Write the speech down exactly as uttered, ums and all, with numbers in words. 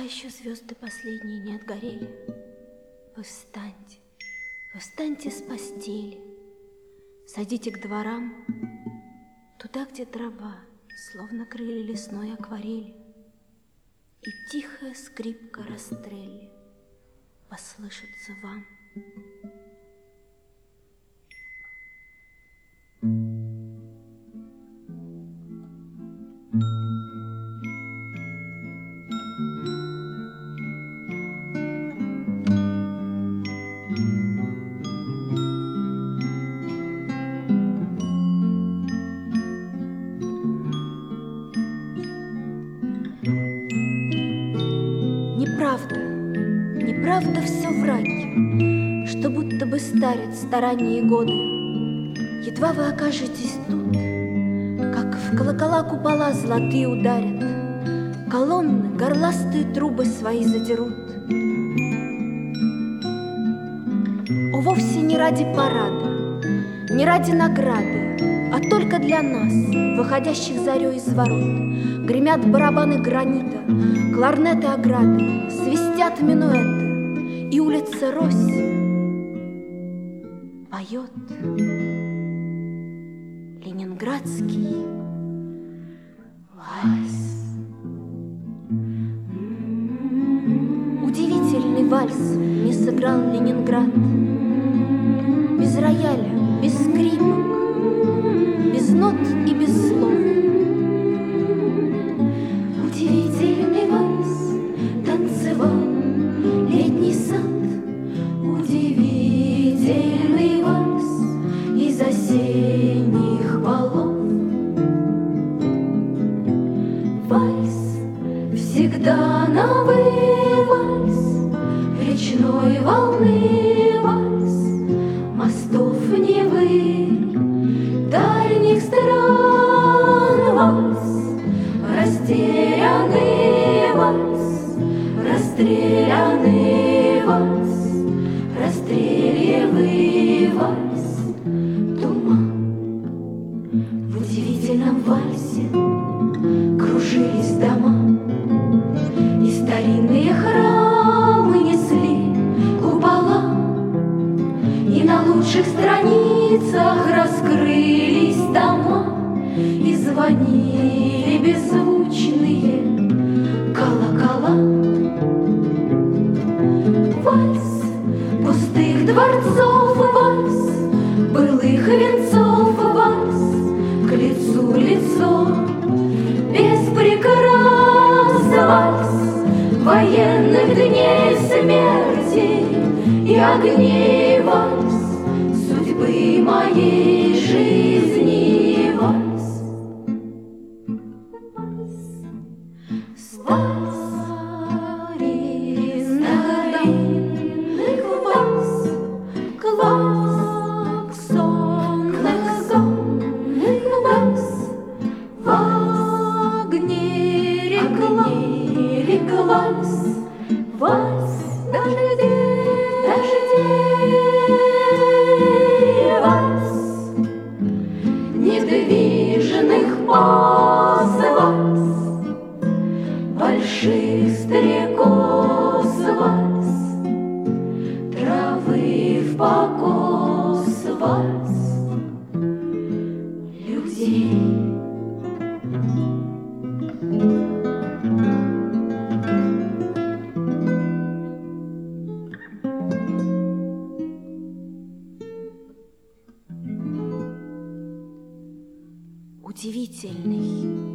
Пока еще звезды последние не отгорели, вы встаньте, вы встаньте с постели, сойдите к дворам, туда, где дрова, словно крылья лесной акварели, и тихая скрипка Растрелли послышится вам. Неправда, неправда все вранье, что будто бы старят старанние годы. Едва вы окажетесь тут, как в колокола купола золотые ударят, колонны горластые трубы свои задерут. О, вовсе не ради парада, не ради награды, а только для нас, выходящих зарей из ворот, гремят барабаны гранита, кларнеты ограды, свистят минуэты, и улица Рось поет ленинградский вальс. Удивительный вальс не сыграл Ленинград. Без рояля, без скрипок, без нот и без слов. Удивительный вальс танцевал летний сад. Удивительный вальс из осенних балов. Вальс всегда новый вальс, речной волны вальс, мостов Невы, дальних стран вальс, растерянный вальс, расстрелянный вальс, расстрелевый вальс, туман. В удивительном вальсе кружились дома, и старинные храмы несли купола, и на лучших страницах раскрылись тома, и звонили беззвучные колокола. Вальс пустых дворцов, вальс былых венцов, вальс к лицу лицо, без прикрас, вальс военных дней смерти и огней, вальс судьбы моей жизни, вальс. Вальс старинных вальс, клаксонных сонных вальс, в огне рек вальс, вальс дождей, дождей вальс, недвижных поз вальс, больших стрекоз вальс, травы в покос вальс, людей. Удивительный